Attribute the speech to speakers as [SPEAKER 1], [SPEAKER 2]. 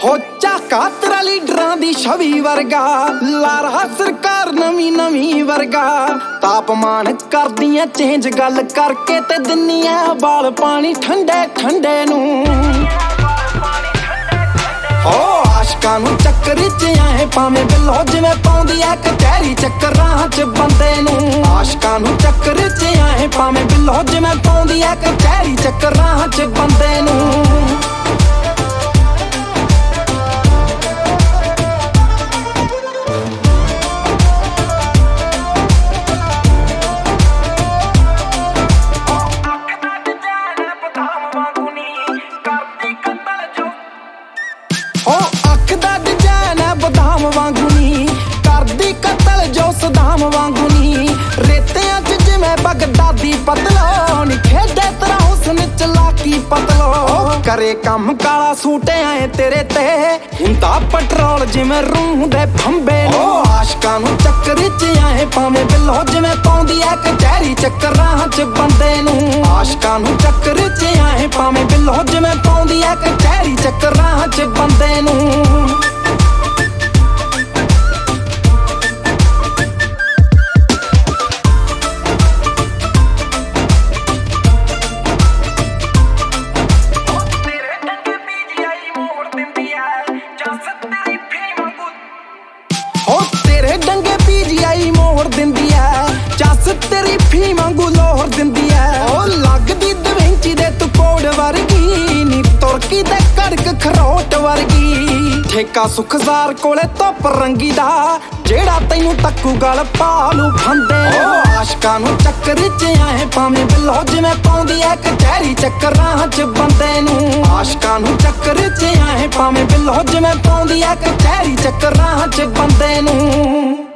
[SPEAKER 1] ਹੋ ਝਾਕਾ ਤੇਰਾ ਲੀਡਰਾਂ ਦੀ ਛਵੀ ਵਰਗਾ, ਲਾਰਾ ਸਰਕਾਰ ਨਵੀਂ ਨਵੀਂ ਵਰਗਾ। ਤਾਪਮਾਨ ਕਰਦੀਆਂ ਚੇਂਜ ਗੱਲ ਕਰਕੇ ਤੇ ਦਿੰਨੀਆਂ ਬਾਲ ਪਾਣੀ ਠੰਡੇ ਠੰਡੇ ਨੂੰ। ਹੋ ਆਸ਼ਕਾਂ ਨੂੰ ਚੱਕਰ ਚ ਆਏ ਭਾਵੇਂ ਬਿੱਲੋ ਜਿਵੇਂ ਪਾਉਂਦੀ ਐ ਕਚਹਿਰੀ ਚੱਕਰਾਂ ਚ ਬੰਦੇ ਨੂੰ। ਆਸ਼ਕਾਂ ਨੂੰ ਚੱਕਰ ਚ ਆਏ ਭਾਵੇਂ ਬਿੱਲੋ ਜਿਵੇਂ ਪਾਉਂਦੀ ਐ ਕਚਹਿਰੀ ਚੱਕਰਾਂ ਚ ਬੰਦੇ ਨੂੰ। ਅੱਖ ਦਾ ਡਿਜ਼ਾਈਨ ਐ ਬਦਾਮ ਵਾਂਗੂ ਨੀ, ਕਰਦੀ ਕਤਲ ਜੋ ਸਦਾਮ ਵਾਂਗੂ ਨੀ। ਰੇਤਿਆਂ ਚ ਜਿਵੇਂ ਬਗਦਾਦੀ ਪਤਲੋ ਨੀ, ਖੇਡੇ ਤੇਰਾ ਹੁਸਨ ਚਲਾਕੀ ਪਤਲੋ। ਕਰੇ ਕੰਮ ਕਾਲਾ ਸੂਟ ਆਏ ਤੇਰੇ ਤੇ, ਹੁੰਦਾ ਪੈਟਰੋਲ ਜਿਵੇਂ ਰੂਹ ਦੇ ਫੰਬੇ ਨੂੰ। ਆਸ਼ਕਾਂ ਨੂੰ ਚੱਕਰ ਚ ਆਏ ਭਾਵੇਂ ਬਿੱਲੋ ਜਿਵੇਂ ਪਾਉਂਦੀ ਐ ਕਚਹਿਰੀ ਚੱਕਰਾਂ ਚ ਬੰਦੇ ਨੂੰ। ਆਸ਼ਕਾਂ ਨੂੰ ਚੱਕਰ ਚ ਆਏ ਭਾਵੇਂ ਬਿੱਲੋ ਜਿਵੇਂ ਪਾਉਂਦੀ ਐ ਕਚਹਿਰੀ ਚੱਕਰਾਂ ਚ ਬੰਦੇ ਨੂੰ। ਹੋ ਤੇਰੇ ਡੰਗੇ PGI ਮੋੜ ਦਿੰਦੀ ਐ, ਚੱਸ ਤੇਰੀ ਫੀ ਵਾਂਗੂ ਲੋਹਰ ਦਿੰਦੀ ਐ। ਉਹ ਲੱਗਦੀ ਦਵਿੰਚੀ ਦੇ ਤੂੰ ਕੋੜ ਵਰਗੀ ਨੀ, ਤੁਰਕੀ ਦੇ ਕੜਕ ਖਰੋਟ ਵਰਗੀ। ਠੇਕਾ ਸੁਖਜ਼ਾਰ ਕੋਲੇ ਧੁੱਪ ਰੰਗੀ ਦਾ, ਜਿਹੜਾ ਤੈਨੂੰ ਟੱਕੂ ਗਲ ਪਾਲੂ ਫੰਦੇ। ਉਹ ਆਸ਼ਕਾਂ ਨੂੰ ਚੱਕਰ ਚ ਆਏ ਭਾਵੇਂ ਬਿੱਲੋ ਜਿਵੇਂ ਪਾਉਂਦੀ ਐ ਕਚਹਿਰੀ ਚੱਕਰਾਂ ਚ ਬੰਦੇ ਨੂੰ। ਆਸ਼ਕਾਂ ਨੂੰ ਚੱਕਰ ਚ ਆਏ ਭਾਵੇਂ ਬਿੱਲੋ ਜਿਵੇਂ ਪਾਉਂਦੀ ਐ ਕਚਹਿਰੀ ਚੱਕਰਾਂ ਚ ਬੰਦੇ ਨੂੰ।